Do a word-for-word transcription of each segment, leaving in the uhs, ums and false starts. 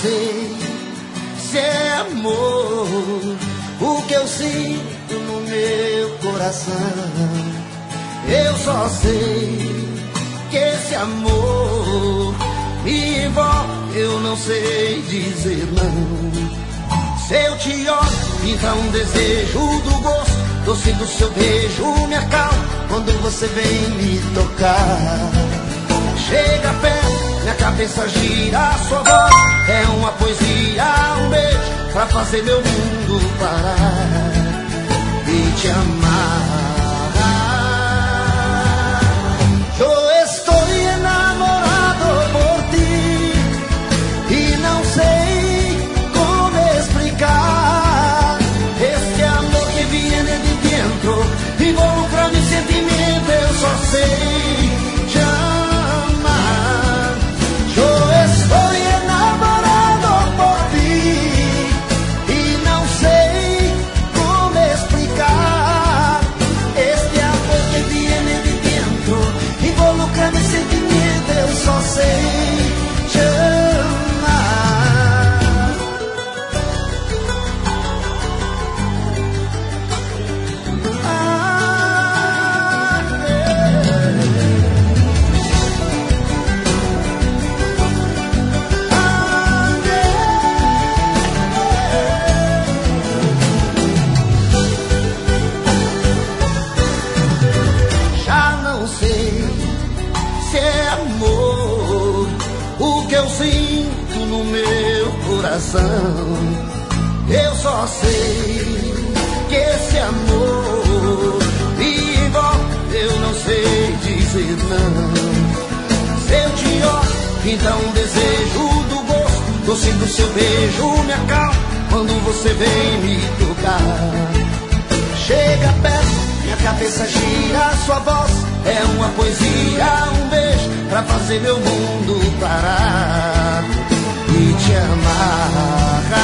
sei se é amor o que eu sinto no meu coração. Eu só sei que esse amor me envolve, eu não sei dizer não. Se eu te olho, então um desejo do gosto doce do seu beijo me acalma quando você vem me tocar. Chega perto, minha cabeça gira, a sua voz é uma poesia, um beijo pra fazer meu mundo parar e te amar. Eu estou enamorado por ti e não sei como explicar este amor que viene de dentro, involucra mi sentimento, eu só sei te amar. Eu estou enamorado por ti e não sei como explicar este amor que viene de dentro, involucra mi sentimento, eu só sei te sinto no meu coração. Eu só sei que esse amor me envolve, eu não sei dizer não. Se eu te olho, então um desejo do gosto doce do seu beijo me acalma quando você vem me tocar. Chega perto, minha cabeça gira, sua voz é uma poesia, um beijo pra fazer meu mundo parar e te amar.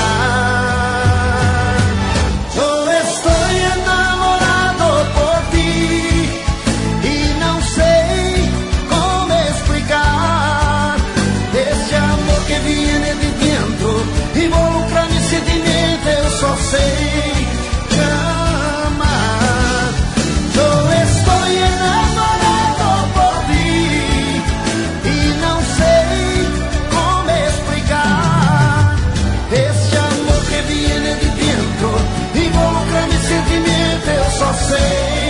Eu estou enamorado por ti e não sei como explicar esse amor que viene de dentro, involucra mi sentimento, eu só sei te amar. Eu estou enamorado por ti e não sei como explicar esse amor que viene de dentro, involucra mi sentimento, eu só sei